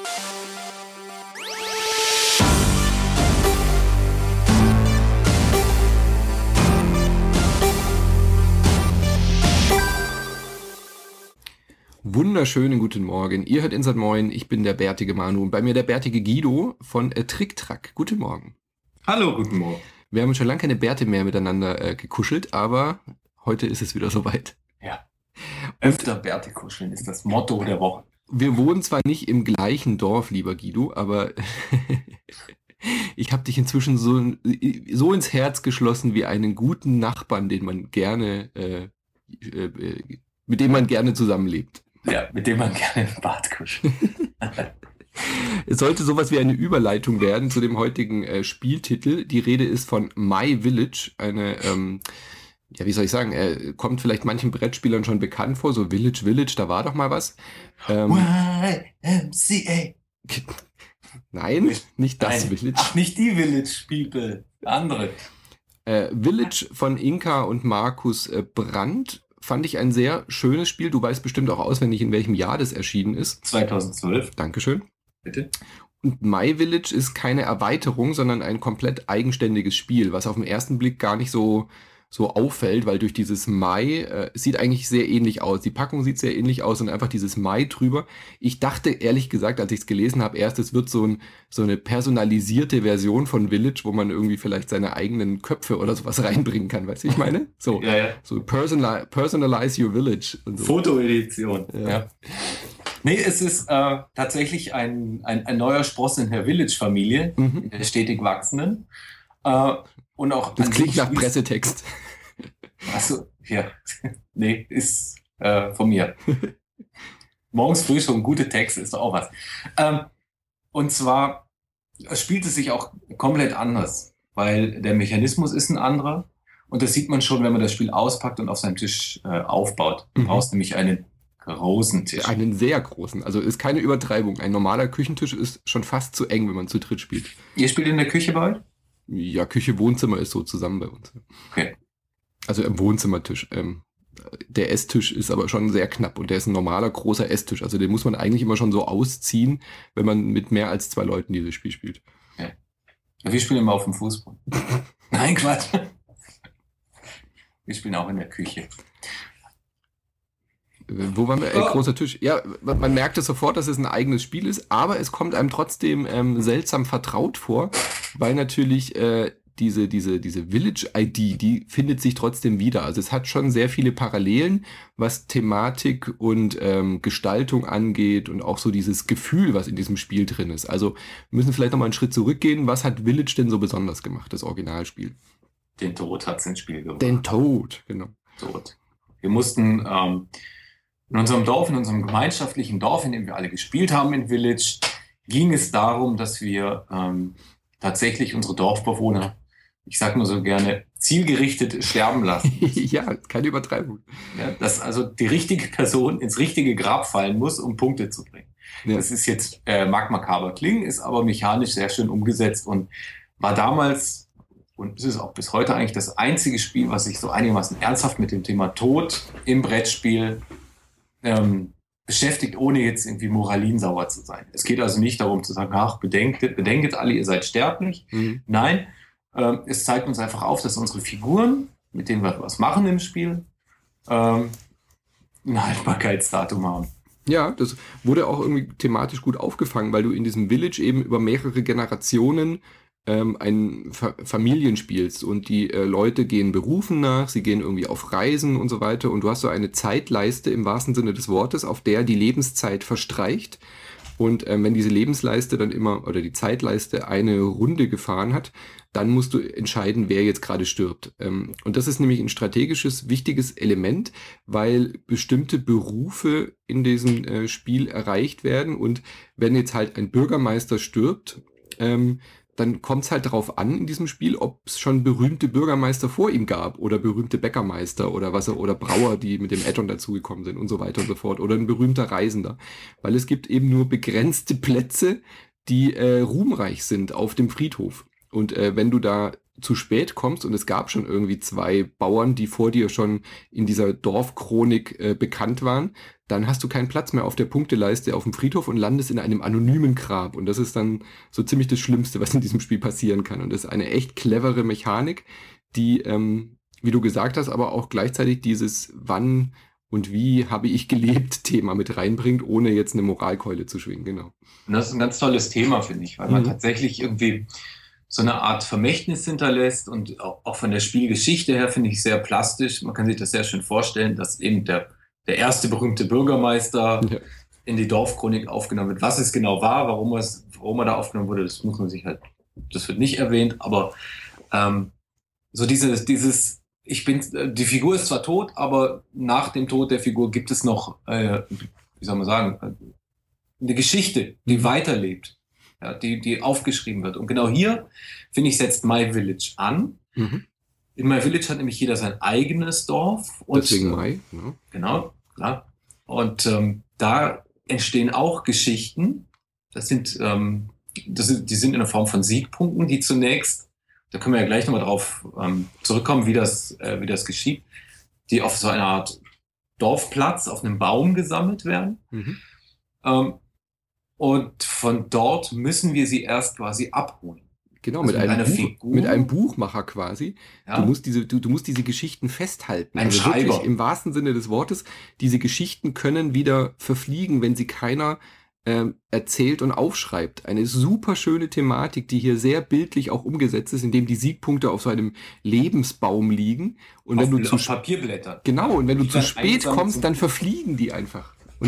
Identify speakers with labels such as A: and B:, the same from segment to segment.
A: Wunderschönen guten Morgen. Ihr hört Insert Moin, ich bin der bärtige Manu und bei mir der bärtige Guido von Tricktrack. Guten Morgen.
B: Hallo, guten Morgen.
A: Wir haben schon lange keine Bärte mehr miteinander gekuschelt, aber heute ist es wieder soweit.
B: Ja, öfter Bärte kuscheln ist das Motto der Woche.
A: Wir wohnen zwar nicht im gleichen Dorf, lieber Guido, aber ich habe dich inzwischen so ins Herz geschlossen wie einen guten Nachbarn, den man gerne, mit dem man gerne zusammenlebt.
B: Ja, mit dem man gerne im Bad kuschelt.
A: Es sollte sowas wie eine Überleitung werden zu dem heutigen Spieltitel. Die Rede ist von My Village, eine, ja, wie soll ich sagen, kommt vielleicht manchen Brettspielern schon bekannt vor, so Village, da war doch mal was.
B: YMCA.
A: Nein, nicht das
B: Nein.
A: Village.
B: Ach, nicht die Village People, andere.
A: Village von Inka und Markus Brandt fand ich ein sehr schönes Spiel. Du weißt bestimmt auch auswendig, in welchem Jahr das erschienen ist.
B: 2012.
A: Dankeschön.
B: Bitte.
A: Und My Village ist keine Erweiterung, sondern ein komplett eigenständiges Spiel, was auf den ersten Blick gar nicht so auffällt, weil durch dieses My sieht eigentlich sehr ähnlich aus. Die Packung sieht sehr ähnlich aus und einfach dieses My drüber. Ich dachte ehrlich gesagt, als ich es gelesen habe, erst es wird so eine personalisierte Version von Village, wo man irgendwie vielleicht seine eigenen Köpfe oder sowas reinbringen kann, weißt du, ich meine? So,
B: Ja.
A: so personalize your village. Und so.
B: Fotoedition.
A: Ja.
B: Nee, es ist tatsächlich ein neuer Spross in der Village-Familie, in der stetig wachsenden. Und auch
A: Das klingt nach Pressetext.
B: Achso, ja. Nee, ist von mir. Morgens früh schon gute Texte, ist doch auch was. Und zwar spielt es sich auch komplett anders, weil der Mechanismus ist ein anderer. Und das sieht man schon, wenn man das Spiel auspackt und auf seinem Tisch aufbaut. Du brauchst nämlich einen großen Tisch.
A: Einen sehr großen. Also ist keine Übertreibung. Ein normaler Küchentisch ist schon fast zu eng, wenn man zu dritt spielt.
B: Ihr spielt in der Küche bei euch?
A: Ja, Küche, Wohnzimmer ist so zusammen bei uns.
B: Okay.
A: Also im Wohnzimmertisch. Der Esstisch ist aber schon sehr knapp und der ist ein normaler, großer Esstisch. Also den muss man eigentlich immer schon so ausziehen, wenn man mit mehr als 2 Leuten dieses Spiel spielt.
B: Ja. Wir spielen immer auf dem Fußball. Nein, Quatsch. Wir spielen auch in der Küche.
A: Wo waren wir? Großer Tisch. Ja, man merkt es sofort, dass es ein eigenes Spiel ist, aber es kommt einem trotzdem seltsam vertraut vor, weil natürlich diese Village-ID, die findet sich trotzdem wieder. Also es hat schon sehr viele Parallelen, was Thematik und Gestaltung angeht und auch so dieses Gefühl, was in diesem Spiel drin ist. Also wir müssen vielleicht nochmal einen Schritt zurückgehen. Was hat Village denn so besonders gemacht, das Originalspiel?
B: Den Tod hat es ins Spiel gebracht.
A: Den Tod, genau.
B: Tod. Wir mussten in unserem Dorf, in unserem gemeinschaftlichen Dorf, in dem wir alle gespielt haben in Village, ging es darum, dass wir tatsächlich unsere Dorfbewohner, ich sage nur so gerne, zielgerichtet sterben lassen.
A: Ja, keine Übertreibung.
B: Ja, dass also die richtige Person ins richtige Grab fallen muss, um Punkte zu bringen. Ja. Das ist jetzt, mag makaber klingen, ist aber mechanisch sehr schön umgesetzt und war damals und es ist auch bis heute eigentlich das einzige Spiel, was sich so einigermaßen ernsthaft mit dem Thema Tod im Brettspiel beschäftigt, ohne jetzt irgendwie moralinsauer zu sein. Es geht also nicht darum zu sagen, ach, bedenket alle, ihr seid sterblich. Mhm. Nein, es zeigt uns einfach auf, dass unsere Figuren, mit denen wir was machen im Spiel, ein Haltbarkeitsdatum haben.
A: Ja, das wurde auch irgendwie thematisch gut aufgefangen, weil du in diesem Village eben über mehrere Generationen ein Familien spielst und die Leute gehen Berufen nach, sie gehen irgendwie auf Reisen und so weiter und du hast so eine Zeitleiste im wahrsten Sinne des Wortes, auf der die Lebenszeit verstreicht und wenn diese Lebensleiste dann immer oder die Zeitleiste eine Runde gefahren hat, dann musst du entscheiden, wer jetzt gerade stirbt. Und das ist nämlich ein strategisches, wichtiges Element, weil bestimmte Berufe in diesem Spiel erreicht werden und wenn jetzt halt ein Bürgermeister stirbt, dann kommt es halt darauf an in diesem Spiel, ob es schon berühmte Bürgermeister vor ihm gab oder berühmte Bäckermeister oder oder Brauer, die mit dem Add-on dazugekommen sind und so weiter und so fort oder ein berühmter Reisender. Weil es gibt eben nur begrenzte Plätze, die ruhmreich sind auf dem Friedhof. Und wenn du da zu spät kommst und es gab schon irgendwie 2 Bauern, die vor dir schon in dieser Dorfchronik bekannt waren, dann hast du keinen Platz mehr auf der Punkteleiste auf dem Friedhof und landest in einem anonymen Grab. Und das ist dann so ziemlich das Schlimmste, was in diesem Spiel passieren kann. Und das ist eine echt clevere Mechanik, die, wie du gesagt hast, aber auch gleichzeitig dieses Wann und wie habe ich gelebt Thema mit reinbringt, ohne jetzt eine Moralkeule zu schwingen, genau.
B: Und das ist ein ganz tolles Thema, finde ich, weil man tatsächlich irgendwie so eine Art Vermächtnis hinterlässt und auch von der Spielgeschichte her finde ich sehr plastisch. Man kann sich das sehr schön vorstellen, dass eben der erste berühmte Bürgermeister in die Dorfchronik aufgenommen wird. Was es genau war, warum er da aufgenommen wurde, das muss man sich halt, das wird nicht erwähnt, aber so die Figur ist zwar tot, aber nach dem Tod der Figur gibt es noch, wie soll man sagen, eine Geschichte, die weiterlebt, ja, die aufgeschrieben wird. Und genau hier, finde ich, setzt My Village an. In My Village hat nämlich jeder sein eigenes Dorf. Und,
A: deswegen My. Ja.
B: Genau, klar. Und da entstehen auch Geschichten. Die sind in der Form von Siegpunkten, die zunächst, da können wir ja gleich nochmal drauf zurückkommen, wie das geschieht, die auf so einer Art Dorfplatz auf einem Baum gesammelt werden. Und von dort müssen wir sie erst quasi abholen.
A: Genau, also mit einem Buchmacher quasi. Ja. Du musst diese Geschichten festhalten.
B: Ein Schreiber.
A: Wirklich, im wahrsten Sinne des Wortes, diese Geschichten können wieder verfliegen, wenn sie keiner erzählt und aufschreibt. Eine super schöne Thematik, die hier sehr bildlich auch umgesetzt ist, indem die Siegpunkte auf so einem Lebensbaum liegen. Und wenn du
B: auf Papierblättern.
A: Genau, und wenn du zu spät kommst, dann verfliegen die einfach.
B: Und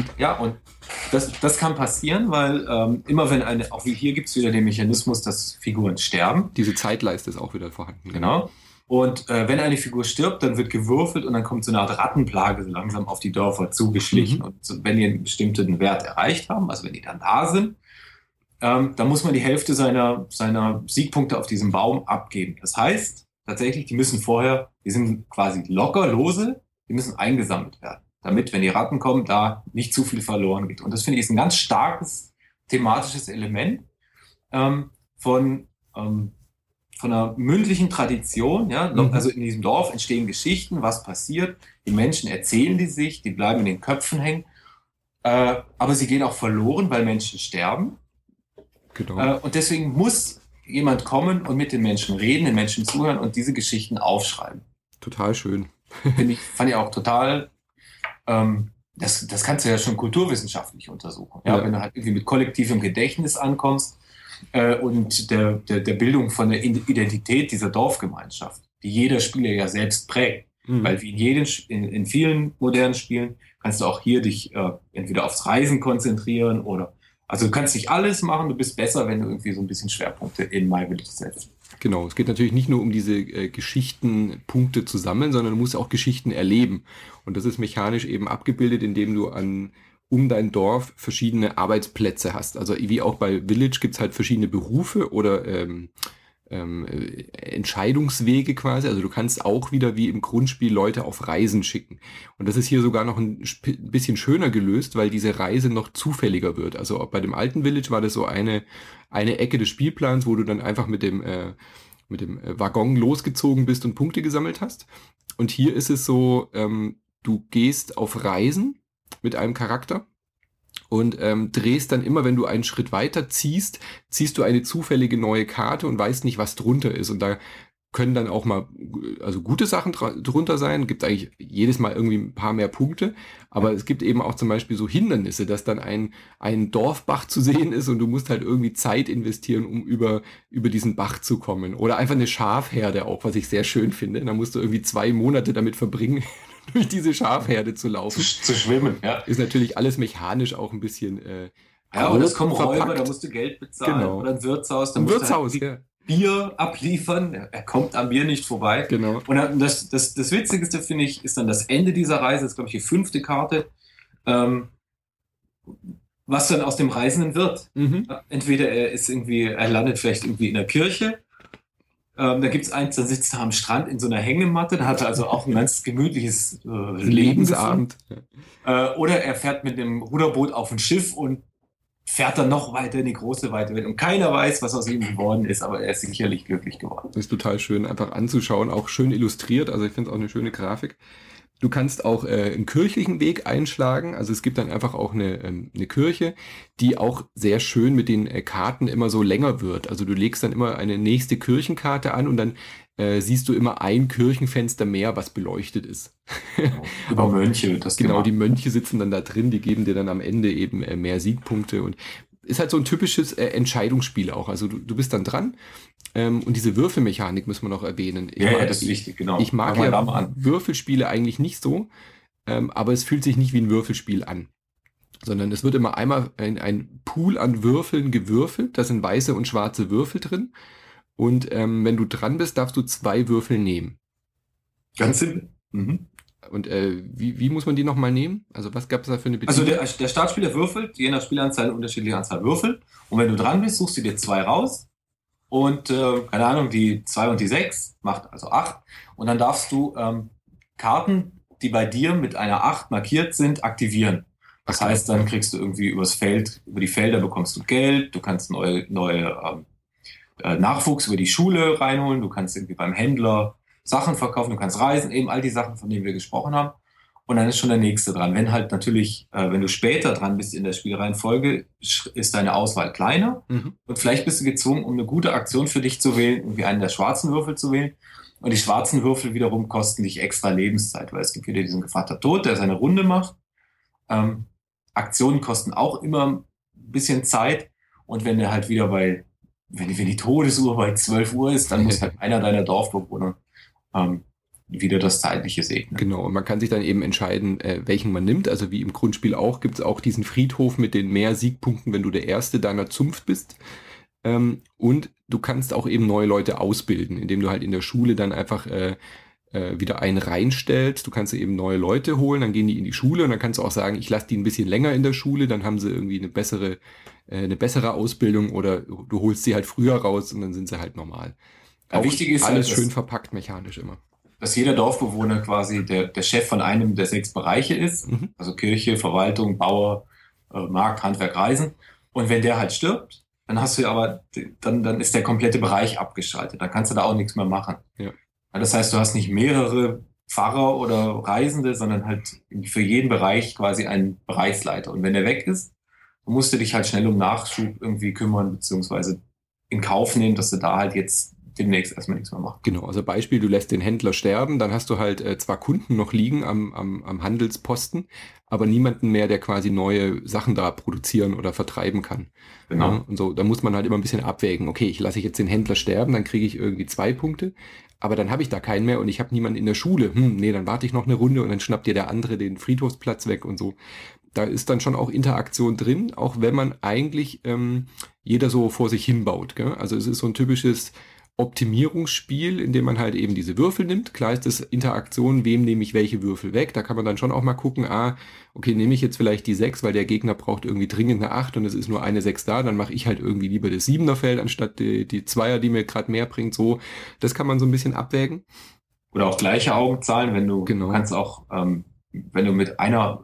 B: das kann passieren, weil immer wenn auch wie hier gibt es wieder den Mechanismus, dass Figuren sterben.
A: Diese Zeitleiste ist auch wieder vorhanden.
B: Genau. Und wenn eine Figur stirbt, dann wird gewürfelt und dann kommt so eine Art Rattenplage so langsam auf die Dörfer zugeschlichen. Und wenn die einen bestimmten Wert erreicht haben, also wenn die dann da sind, dann muss man die Hälfte seiner Siegpunkte auf diesem Baum abgeben. Das heißt, tatsächlich, die sind quasi lose, die müssen eingesammelt werden, damit, wenn die Ratten kommen, da nicht zu viel verloren geht. Und das finde ich ist ein ganz starkes thematisches Element von einer mündlichen Tradition. Ja? Also in diesem Dorf entstehen Geschichten, was passiert. Die Menschen erzählen die sich, die bleiben in den Köpfen hängen. Aber sie gehen auch verloren, weil Menschen sterben.
A: Genau.
B: Und deswegen muss jemand kommen und mit den Menschen reden, den Menschen zuhören und diese Geschichten aufschreiben.
A: Total schön.
B: Fand ich auch total. Das kannst du ja schon kulturwissenschaftlich untersuchen. Ja? Wenn du halt irgendwie mit kollektivem Gedächtnis ankommst und der Bildung von der Identität dieser Dorfgemeinschaft, die jeder Spieler ja selbst prägt. Weil wie in vielen modernen Spielen kannst du auch hier dich entweder aufs Reisen konzentrieren oder also du kannst nicht alles machen, du bist besser, wenn du irgendwie so ein bisschen Schwerpunkte in My Village setzt.
A: Genau, es geht natürlich nicht nur um diese Geschichtenpunkte zu sammeln, sondern du musst auch Geschichten erleben. Und das ist mechanisch eben abgebildet, indem du um dein Dorf verschiedene Arbeitsplätze hast. Also wie auch bei Village gibt es halt verschiedene Berufe oder Entscheidungswege quasi. Also du kannst auch wieder wie im Grundspiel Leute auf Reisen schicken. Und das ist hier sogar noch ein bisschen schöner gelöst, weil diese Reise noch zufälliger wird. Also bei dem alten Village war das so eine Ecke des Spielplans, wo du dann einfach mit dem Waggon losgezogen bist und Punkte gesammelt hast. Und hier ist es so, du gehst auf Reisen mit einem Charakter und drehst dann immer, wenn du einen Schritt weiter ziehst du eine zufällige neue Karte und weißt nicht, was drunter ist. Und da können dann auch mal also gute Sachen drunter sein. Gibt eigentlich jedes Mal irgendwie ein paar mehr Punkte. Aber es gibt eben auch zum Beispiel so Hindernisse, dass dann ein Dorfbach zu sehen ist und du musst halt irgendwie Zeit investieren, um über diesen Bach zu kommen. Oder einfach eine Schafherde auch, was ich sehr schön finde. Da musst du irgendwie 2 Monate damit verbringen, durch diese Schafherde zu laufen.
B: Zu schwimmen, ja.
A: Ist natürlich alles mechanisch auch ein bisschen
B: ja, und es kommen Räuber, da musst du Geld bezahlen.
A: Genau.
B: Oder ein Wirtshaus, da
A: ein
B: musst
A: Wirtshaus,
B: du halt Bier abliefern. Er kommt am Bier nicht vorbei.
A: Genau.
B: Und das Witzigste, finde ich, ist dann das Ende dieser Reise. Das ist, glaube ich, die 5. Karte. Was dann aus dem Reisenden wird. Entweder er landet vielleicht irgendwie in der Kirche. Da gibt es eins, da sitzt er am Strand in so einer Hängematte. Da hat er also auch ein ganz gemütliches
A: Lebensabend.
B: Oder er fährt mit dem Ruderboot auf ein Schiff und fährt dann noch weiter in die große weite Welt und keiner weiß, was aus ihm geworden ist, aber er ist sicherlich glücklich geworden.
A: Das ist total schön einfach anzuschauen, auch schön illustriert, also ich finde es auch eine schöne Grafik. Du kannst auch einen kirchlichen Weg einschlagen, also es gibt dann einfach auch eine Kirche, die auch sehr schön mit den Karten immer so länger wird. Also du legst dann immer eine nächste Kirchenkarte an und dann siehst du immer ein Kirchenfenster mehr, was beleuchtet ist.
B: Genau. Über Mönche, das
A: Genau,
B: gemacht.
A: die Mönche sitzen dann da drin, die geben dir dann am Ende eben mehr Siegpunkte und ist halt so ein typisches Entscheidungsspiel auch. Also du bist dann dran und diese Würfelmechanik müssen wir noch erwähnen.
B: Das ist wichtig, genau.
A: Ich mag
B: Fangen wir da
A: ja
B: mal an.
A: Würfelspiele eigentlich nicht so, aber es fühlt sich nicht wie ein Würfelspiel an. Sondern es wird immer einmal ein Pool an Würfeln gewürfelt, da sind weiße und schwarze Würfel drin. Und wenn du dran bist, darfst du 2 Würfel nehmen.
B: Ganz simpel. Mhm.
A: Und wie muss man die nochmal nehmen? Also was gab es da für eine Bedingung?
B: Also der Startspieler würfelt, je nach Spielanzahl eine unterschiedliche Anzahl Würfel. Und wenn du dran bist, suchst du dir 2 raus. Und keine Ahnung, die 2 und die 6 macht also 8. Und dann darfst du Karten, die bei dir mit einer 8 markiert sind, aktivieren. Das heißt, dann kriegst du irgendwie über die Felder bekommst du Geld, du kannst neue Nachwuchs über die Schule reinholen, du kannst irgendwie beim Händler Sachen verkaufen, du kannst reisen, eben all die Sachen, von denen wir gesprochen haben. Und dann ist schon der nächste dran. Wenn halt natürlich, wenn du später dran bist in der Spielreihenfolge, ist deine Auswahl kleiner. Und vielleicht bist du gezwungen, um eine gute Aktion für dich zu wählen, irgendwie einen der schwarzen Würfel zu wählen. Und die schwarzen Würfel wiederum kosten dich extra Lebenszeit, weil es gibt wieder diesen Gevatter Tod, der seine Runde macht. Aktionen kosten auch immer ein bisschen Zeit. Und wenn der halt wieder wenn die Todesuhr bei 12 Uhr ist, dann muss halt einer deiner Dorfbewohner wieder das Zeitliche segnen.
A: Genau, und man kann sich dann eben entscheiden, welchen man nimmt. Also wie im Grundspiel auch, gibt es auch diesen Friedhof mit den mehr Siegpunkten, wenn du der Erste deiner Zunft bist. Und du kannst auch eben neue Leute ausbilden, indem du halt in der Schule dann einfach wieder einen reinstellst. Du kannst eben neue Leute holen, dann gehen die in die Schule und dann kannst du auch sagen, ich lasse die ein bisschen länger in der Schule, dann haben sie irgendwie eine bessere Ausbildung oder du holst sie halt früher raus und dann sind sie halt normal.
B: Ja, wichtig ist
A: alles
B: halt,
A: schön verpackt mechanisch immer.
B: Dass jeder Dorfbewohner quasi der Chef von einem der 6 Bereiche ist. Also Kirche, Verwaltung, Bauer, Markt, Handwerk, Reisen. Und wenn der halt stirbt, dann hast du aber, dann ist der komplette Bereich abgeschaltet. Dann kannst du da auch nichts mehr machen.
A: Ja.
B: Das heißt, du hast nicht mehrere Pfarrer oder Reisende, sondern halt für jeden Bereich quasi einen Bereichsleiter. Und wenn der weg ist, musst du dich halt schnell um Nachschub irgendwie kümmern, beziehungsweise in Kauf nehmen, dass du da halt jetzt demnächst erstmal nichts mehr machst.
A: Genau, also Beispiel, du lässt den Händler sterben, dann hast du halt zwar Kunden noch liegen am Handelsposten, aber niemanden mehr, der quasi neue Sachen da produzieren oder vertreiben kann.
B: Genau.
A: Ja, und so, da muss man halt immer ein bisschen abwägen. Okay, ich lasse jetzt den Händler sterben, dann kriege ich irgendwie 2 Punkte, aber dann habe ich da keinen mehr und ich habe niemanden in der Schule. Nee, dann warte ich noch eine Runde und dann schnappt dir der andere den Friedhofsplatz weg und so. Da ist dann schon auch Interaktion drin, auch wenn man eigentlich jeder so vor sich hinbaut. Gell? Also es ist so ein typisches Optimierungsspiel, in dem man halt eben diese Würfel nimmt. Klar ist das Interaktion, wem nehme ich welche Würfel weg. Da kann man dann schon auch mal gucken, okay, nehme ich jetzt vielleicht die 6, weil der Gegner braucht irgendwie dringend eine 8 und es ist nur eine 6 da, dann mache ich halt irgendwie lieber das 7er Feld anstatt die 2er, die mir gerade mehr bringt. So, das kann man so ein bisschen abwägen.
B: Oder auch gleiche Augenzahlen, wenn du kannst auch, wenn du mit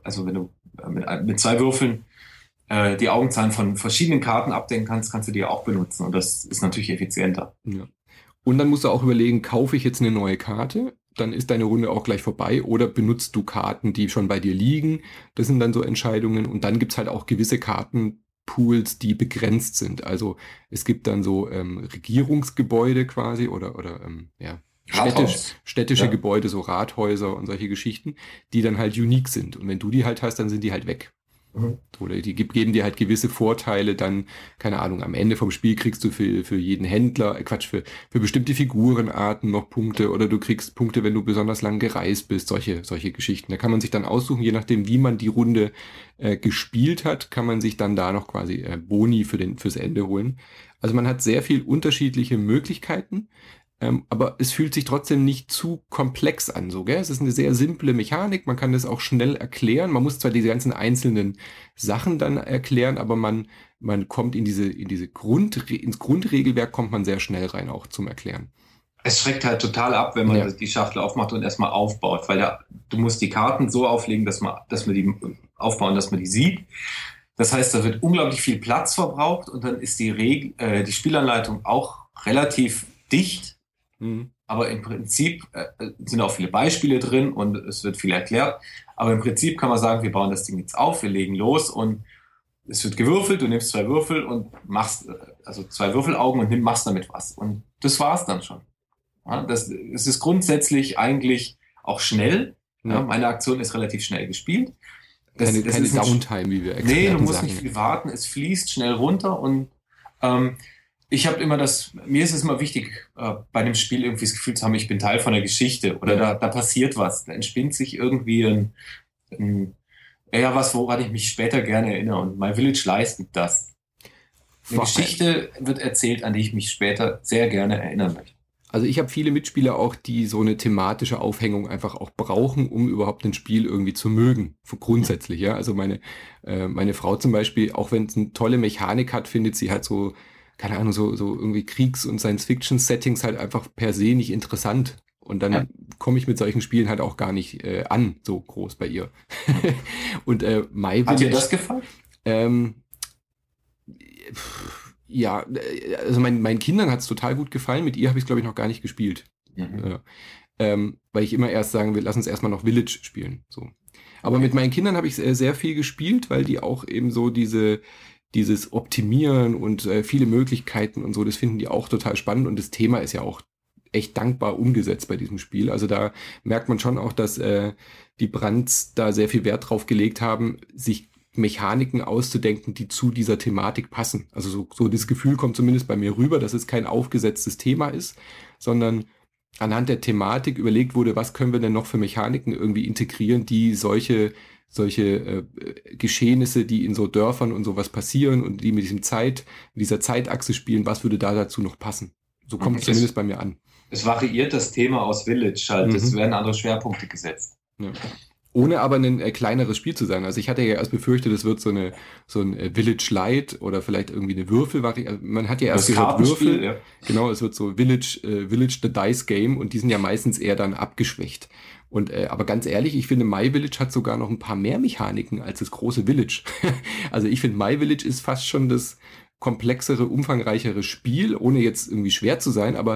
B: 2 Würfeln die Augenzahlen von verschiedenen Karten abdecken kannst du die auch benutzen. Und das ist natürlich effizienter.
A: Ja. Und dann musst du auch überlegen, kaufe ich jetzt eine neue Karte? Dann ist deine Runde auch gleich vorbei. Oder benutzt du Karten, die schon bei dir liegen? Das sind dann so Entscheidungen. Und dann gibt's halt auch gewisse Kartenpools, die begrenzt sind. Also es gibt dann so Regierungsgebäude quasi oder städtische Gebäude, so Rathäuser und solche Geschichten, die dann halt unique sind. Und wenn du die halt hast, dann sind die halt weg. Oder die geben dir halt gewisse Vorteile, dann, keine Ahnung, am Ende vom Spiel kriegst du für jeden Händler, für bestimmte Figurenarten noch Punkte oder du kriegst Punkte, wenn du besonders lang gereist bist, solche Geschichten. Da kann man sich dann aussuchen, je nachdem, wie man die Runde gespielt hat, kann man sich dann da noch quasi Boni fürs Ende holen. Also man hat sehr viel unterschiedliche Möglichkeiten. Aber es fühlt sich trotzdem nicht zu komplex an, so, gell? Es ist eine sehr simple Mechanik, man kann das auch schnell erklären. Man muss zwar diese ganzen einzelnen Sachen dann erklären, aber man kommt ins Grundregelwerk kommt man sehr schnell rein, auch zum Erklären.
B: Es schreckt halt total ab, wenn man die Schachtel aufmacht und erstmal aufbaut, weil du musst die Karten so auflegen, dass man die aufbauen, dass man die sieht. Das heißt, da wird unglaublich viel Platz verbraucht und dann ist die Spielanleitung auch relativ dicht. Aber im Prinzip sind auch viele Beispiele drin und es wird viel erklärt. Aber im Prinzip kann man sagen, wir bauen das Ding jetzt auf, wir legen los und es wird gewürfelt, du nimmst 2 Würfel und machst, also 2 Würfelaugen und machst damit was. Und das war's dann schon. Ja, es ist grundsätzlich eigentlich auch schnell. Ja, meine Aktion ist relativ schnell gespielt.
A: Keine Downtime, wie wir
B: Experten sagen. Nee, du musst nicht viel warten, es fließt schnell runter und ich habe immer mir ist es immer wichtig, bei dem Spiel irgendwie das Gefühl zu haben, ich bin Teil von der Geschichte oder da passiert was, da entspinnt sich irgendwie was, woran ich mich später gerne erinnere und My Village leistet das. Eine Geschichte wird erzählt, an die ich mich später sehr gerne erinnern möchte.
A: Also ich habe viele Mitspieler auch, die so eine thematische Aufhängung einfach auch brauchen, um überhaupt ein Spiel irgendwie zu mögen, grundsätzlich, ja. Also meine Frau zum Beispiel, auch wenn es eine tolle Mechanik hat, findet sie halt so, keine Ahnung, so irgendwie Kriegs- und Science-Fiction-Settings halt einfach per se nicht interessant. Und dann komme ich mit solchen Spielen halt auch gar nicht an, so groß bei ihr. Und My Village,
B: hat dir das gefallen?
A: Ja, also meinen Kindern hat es total gut gefallen. Mit ihr habe ich es, glaube ich, noch gar nicht gespielt. Weil ich immer erst sagen will, lass uns erstmal noch Village spielen. So. Aber mit meinen Kindern habe ich sehr viel gespielt, weil die auch eben so dieses Optimieren und viele Möglichkeiten und so, das finden die auch total spannend. Und das Thema ist ja auch echt dankbar umgesetzt bei diesem Spiel. Also da merkt man schon auch, dass die Brandts da sehr viel Wert drauf gelegt haben, sich Mechaniken auszudenken, die zu dieser Thematik passen. Also so das Gefühl kommt zumindest bei mir rüber, dass es kein aufgesetztes Thema ist, sondern anhand der Thematik überlegt wurde, was können wir denn noch für Mechaniken irgendwie integrieren, die solche Geschehnisse, die in so Dörfern und sowas passieren und die mit dieser Zeitachse spielen, was würde da dazu noch passen? So kommt es zumindest bei mir an.
B: Es variiert das Thema aus Village halt. Es werden andere Schwerpunkte gesetzt.
A: Ja. Ohne aber ein kleineres Spiel zu sein. Also ich hatte ja erst befürchtet, es wird so ein Village Light oder vielleicht irgendwie eine Würfelvariante. Man hat ja erst gehört Würfel. Ja. Genau, es wird so Village the Dice Game und die sind ja meistens eher dann abgeschwächt. Und aber ganz ehrlich, ich finde My Village hat sogar noch ein paar mehr Mechaniken als das große Village. Also ich finde My Village ist fast schon das komplexere, umfangreichere Spiel, ohne jetzt irgendwie schwer zu sein, aber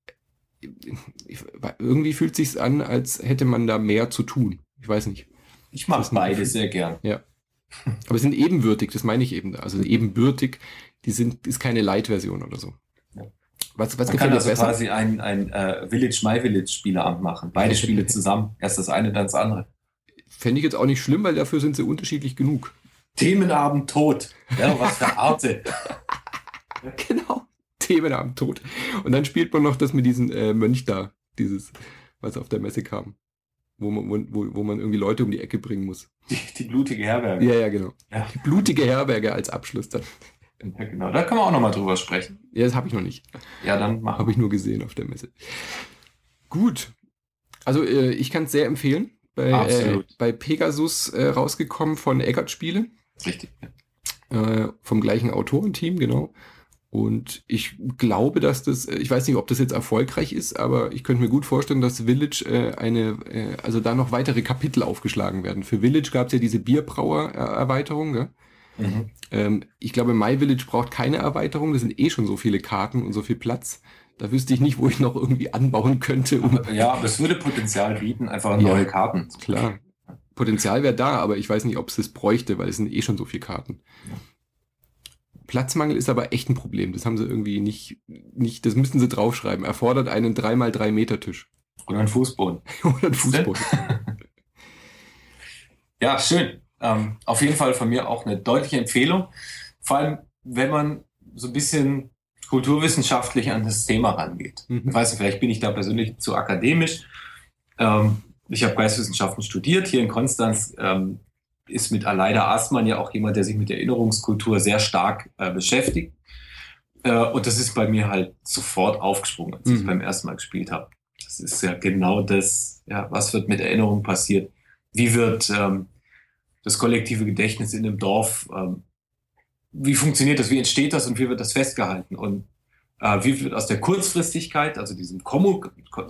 A: irgendwie fühlt es sich an, als hätte man da mehr zu tun. Ich weiß nicht.
B: Ich mag beide sehr gern.
A: Ja. Aber es sind ebenbürtig, das meine ich eben. Also ebenbürtig, ist keine Light-Version oder so.
B: Ja.
A: Was
B: man kann also besser? Quasi ein Village My Village Spieleabend machen. Beide Spiele zusammen. Erst das eine, dann das andere.
A: Fände ich jetzt auch nicht schlimm, weil dafür sind sie unterschiedlich genug.
B: Themenabend tot. Ja, was für Arte.
A: Genau. Themenabend tot. Und dann spielt man noch das mit diesem Mönch da. Dieses, was auf der Messe kam. Wo man irgendwie Leute um die Ecke bringen muss.
B: Die blutige Herberge.
A: Ja, genau. Ja. Die blutige Herberge als Abschluss dann.
B: Ja, genau. Da können wir auch nochmal drüber sprechen.
A: Ja, das habe ich noch nicht.
B: Ja, dann machen wir.
A: Habe ich nur gesehen auf der Messe. Gut. Also ich kann es sehr empfehlen. Bei Pegasus rausgekommen von Eggert Spiele.
B: Richtig.
A: Vom gleichen Autorenteam, genau. Und ich glaube, dass das, ich weiß nicht, ob das jetzt erfolgreich ist, aber ich könnte mir gut vorstellen, dass Village also da noch weitere Kapitel aufgeschlagen werden. Für Village gab es ja diese Bierbrauer-Erweiterung. Ne? Ich glaube, My Village braucht keine Erweiterung. Das sind schon so viele Karten und so viel Platz. Da wüsste ich nicht, wo ich noch irgendwie anbauen könnte.
B: Ja, aber es würde Potenzial bieten, einfach neue Karten.
A: Klar. Potenzial wäre da, aber ich weiß nicht, ob es das bräuchte, weil es sind schon so viele Karten. Ja. Platzmangel ist aber echt ein Problem. Das haben sie irgendwie nicht, das müssten sie draufschreiben. Erfordert einen 3x3 Meter Tisch.
B: Oder einen Fußboden.
A: Oder einen Fußboden.
B: Ja, schön. Auf jeden Fall von mir auch eine deutliche Empfehlung. Vor allem, wenn man so ein bisschen kulturwissenschaftlich an das Thema rangeht. Ich weiß nicht, vielleicht bin ich da persönlich zu akademisch. Ich habe Geisteswissenschaften studiert. Hier in Konstanz ist mit Aleida Aßmann ja auch jemand, der sich mit Erinnerungskultur sehr stark beschäftigt. Und das ist bei mir halt sofort aufgesprungen, als ich es beim ersten Mal gespielt habe. Das ist ja genau das, ja, was wird mit Erinnerung passiert? Wie wird das kollektive Gedächtnis in einem Dorf, wie funktioniert das, wie entsteht das und wie wird das festgehalten? Und wie wird aus der Kurzfristigkeit, also diesem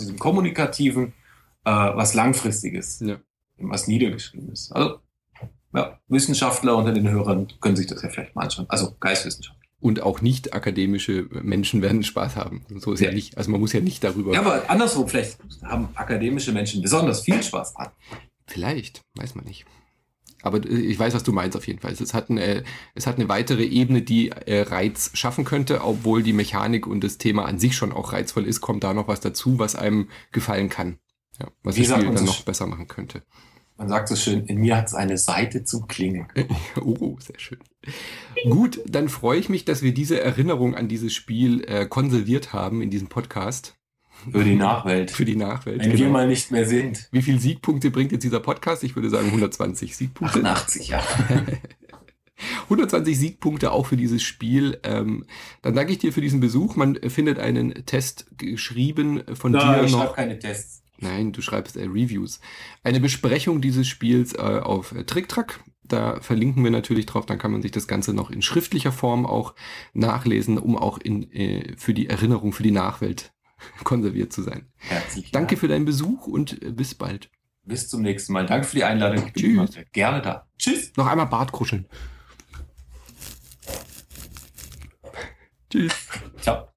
B: Kommunikativen, was Langfristiges, was Niedergeschriebenes. Also ja, Wissenschaftler unter den Hörern können sich das ja vielleicht mal anschauen. Also Geistwissenschaftler.
A: Und auch nicht akademische Menschen werden Spaß haben. So ist ja nicht. Also man muss ja nicht darüber.
B: Ja, aber andersrum, vielleicht haben akademische Menschen besonders viel Spaß dran.
A: Vielleicht, weiß man nicht. Aber ich weiß, was du meinst auf jeden Fall. Es hat eine weitere Ebene, die Reiz schaffen könnte, obwohl die Mechanik und das Thema an sich schon auch reizvoll ist, kommt da noch was dazu, was einem gefallen kann. Ja, was das Spiel dann noch besser machen könnte.
B: Man sagt so schön, in mir hat es eine Seite zum Klingen.
A: Oh, sehr schön. Gut, dann freue ich mich, dass wir diese Erinnerung an dieses Spiel konserviert haben in diesem Podcast.
B: Für die Nachwelt.
A: Für die Nachwelt.
B: Wenn wir mal nicht mehr sind.
A: Wie viele Siegpunkte bringt jetzt dieser Podcast? Ich würde sagen 120 Siegpunkte.
B: 88, ja.
A: 120 Siegpunkte auch für dieses Spiel. Dann danke ich dir für diesen Besuch. Man findet einen Test geschrieben von dir noch.
B: Ich schreibe keine Tests.
A: Nein, du schreibst Reviews. Eine Besprechung dieses Spiels auf TrickTrack. Da verlinken wir natürlich drauf. Dann kann man sich das Ganze noch in schriftlicher Form auch nachlesen, um auch für die Erinnerung, für die Nachwelt konserviert zu sein.
B: Herzlichen
A: Danke
B: Dank.
A: für deinen Besuch und bis bald.
B: Bis zum nächsten Mal. Danke für die Einladung. Ich bin immer gerne da. Tschüss.
A: Noch einmal Bart kuscheln. Tschüss.
B: Ciao.